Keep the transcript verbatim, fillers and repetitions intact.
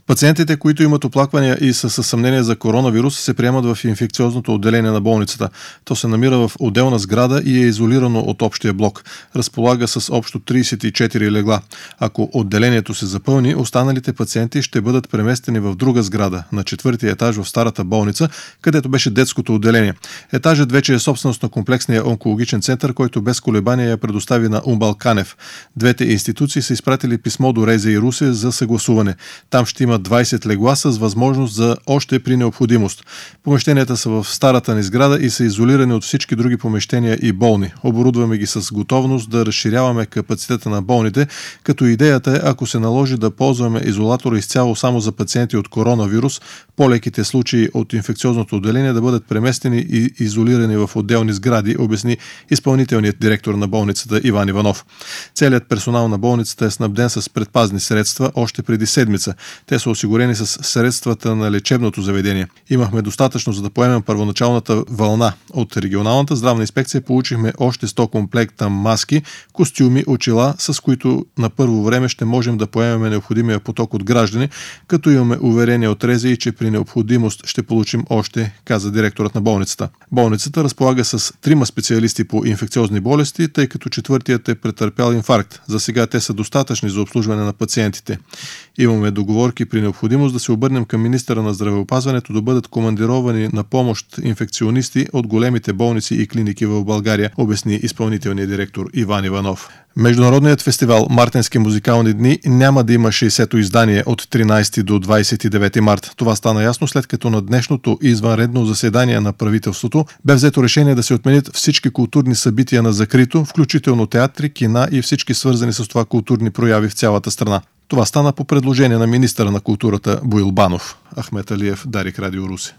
Пациентите, които имат оплаквания и са със съмнение за коронавирус, се приемат в инфекциозното отделение на болницата. То се намира в отделна сграда и е изолирано от общия блок. Разполага с общо тридесет и четири легла. Ако отделението се запълни, останалите пациенти ще бъдат преместени в друга сграда, на четвъртия етаж в старата болница, където беше детското отделение. Етажът вече е собственост на комплексния онкологичен център, който без колебания я предостави на УМБАЛ Канев. Двете институции са изпратили писмо до РЗИ и Русе за съгласуване. Там ще има двадесет легла с възможност за още при необходимост. Помещенията са в старата ни сграда и са изолирани от всички други помещения и болни. Оборудваме ги с готовност да разширяваме капацитета на болните, като идеята е, ако се наложи, да ползваме изолатора изцяло само за пациенти от коронавирус, по-леките случаи от инфекциозното отделение да бъдат преместени и изолирани в отделни сгради, обясни изпълнителният директор на болницата Иван Иванов. Целият персонал на болницата е снабден с предпазни средства още преди седмица. Те са осигурени с средствата на лечебното заведение. Имахме достатъчно, за да поемем първоначалната вълна. От регионалната здравна инспекция получихме още сто комплекта маски, костюми, очила, с които на първо време ще можем да поемем необходимия поток от граждани, като имаме уверение от РЗИ, че при необходимост ще получим още, каза директорът на болницата. Болницата разполага с трима специалисти по инфекциозни болести, тъй като четвъртият е претърпял инфаркт. За сега те са достатъчни за обслужване на пациентите. Имаме договорки при необходимост да се обърнем към министъра на здравеопазването да бъдат командировани на помощ инфекционисти от големите болници и клиники в България, обясни изпълнителният директор Иван Иванов. Международният фестивал Мартенски музикални дни няма да има шейсето издание от тринадесети до двадесет и девети март. Това стана ясно след като на днешното извънредно заседание на правителството бе взето решение да се отменят всички културни събития на закрито, включително театри, кина и всички свързани с това културни прояви в цялата страна. Това стана по предложение на министъра на културата Боил Банов. Ахмет Алиев, Дарик, Радио Русе.